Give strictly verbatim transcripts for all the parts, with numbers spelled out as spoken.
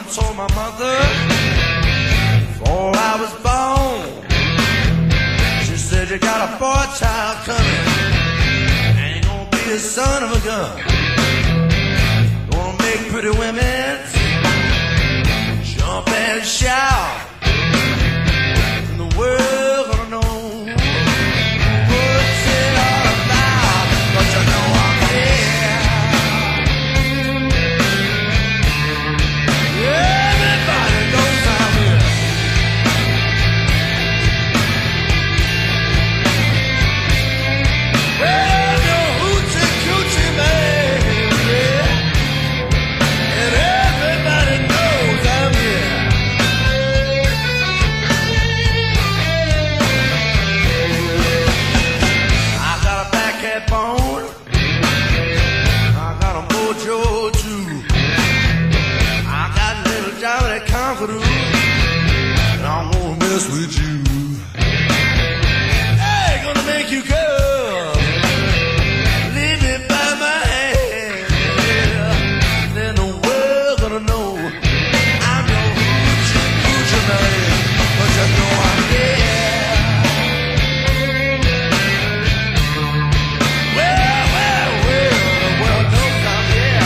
woman told my mother before I was born. She said, you got a boy child coming, ain't gonna be a son of a gun. Gonna make pretty women jump and shout, and the world gonna know what's it all about. But you know I'm here. Everybody knows I'm here. Well, the hoochie coochie man, yeah. And everybody knows I'm here. I got a back head bone, I got a mojo too. I got a little job that conqueror, and I won't mess with you. Hey, gonna make you come, lead me by my hand. Then the world gonna know I'm your hoochie coochie man. But you know I'm here. Well, well, well, the world knows I'm here.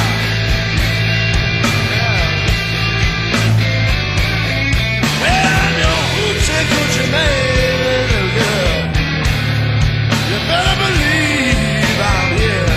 Well, I'm your hoochie coochie man, girl. You better believe I'm here.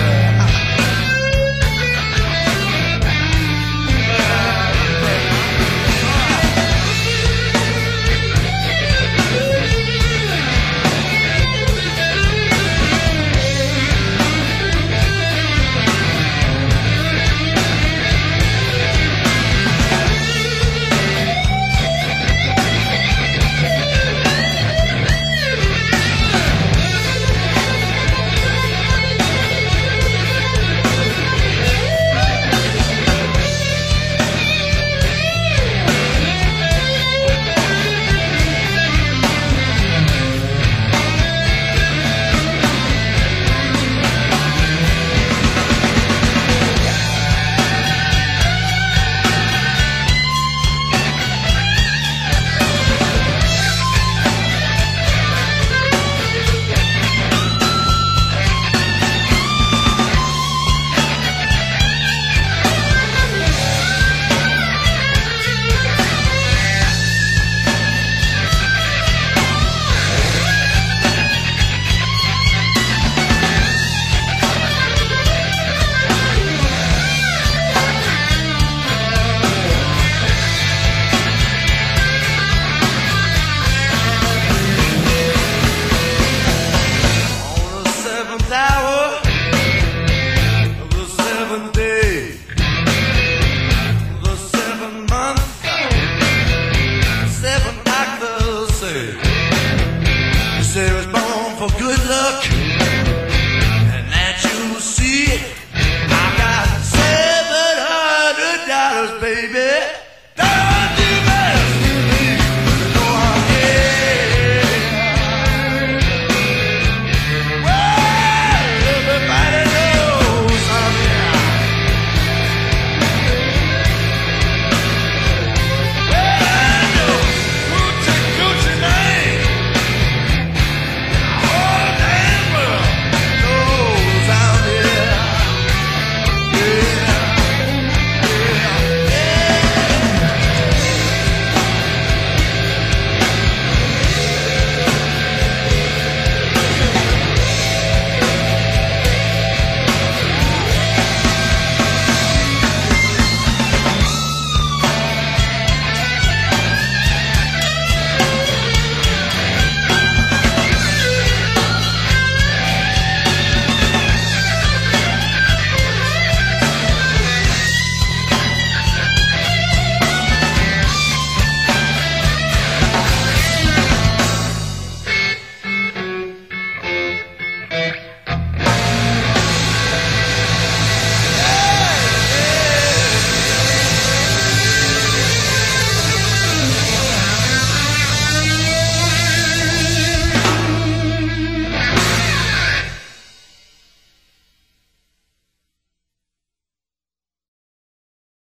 On the seventh hour of the seventh day, the seventh month, seven doctors say, they say it was born for good luck, and that you see, I got seven hundred dollars, baby.